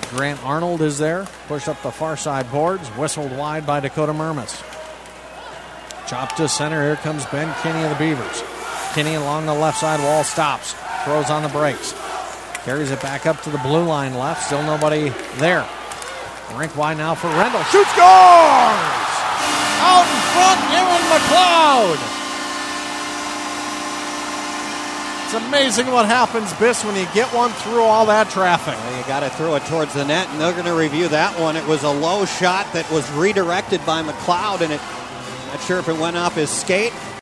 Grant Arnold is there. Pushed up the far side boards. Whistled wide by Dakota Murmas. Chopped to center. Here comes Ben Kinney of the Beavers. Kinney along the left side wall stops. Throws on the brakes. Carries it back up to the blue line left. Still nobody there. Rink wide now for Rendell. Shoots, scores! Out in front, Aaron McLeod. It's amazing what happens, Biss, when you get one through all that traffic. Well, you got to throw it towards the net, and they're going to review that one. It was a low shot that was redirected by McLeod, and not sure if it went off his skate